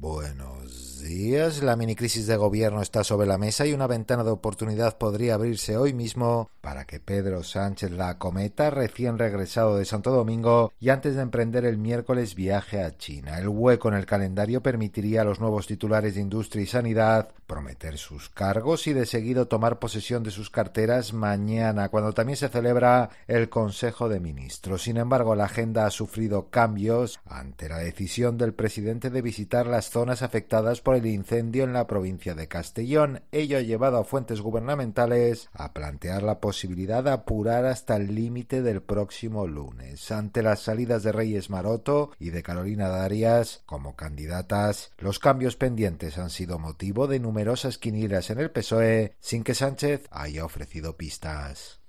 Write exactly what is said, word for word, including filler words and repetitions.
Buenos días. La minicrisis de gobierno está sobre la mesa y una ventana de oportunidad podría abrirse hoy mismo para que Pedro Sánchez la acometa, recién regresado de Santo Domingo y antes de emprender el miércoles viaje a China. El hueco en el calendario permitiría a los nuevos titulares de Industria y Sanidad prometer sus cargos y de seguido tomar posesión de sus carteras mañana, cuando también se celebra el Consejo de Ministros. Sin embargo, la agenda ha sufrido cambios ante la decisión del presidente de visitar las zonas afectadas por el incendio en la provincia de Castellón. Ello ha llevado a fuentes gubernamentales a plantear la posibilidad de apurar hasta el límite del próximo lunes. Ante las salidas de Reyes Maroto y de Carolina Darias como candidatas, los cambios pendientes han sido motivo de numerosas quinielas en el P S O E sin que Sánchez haya ofrecido pistas.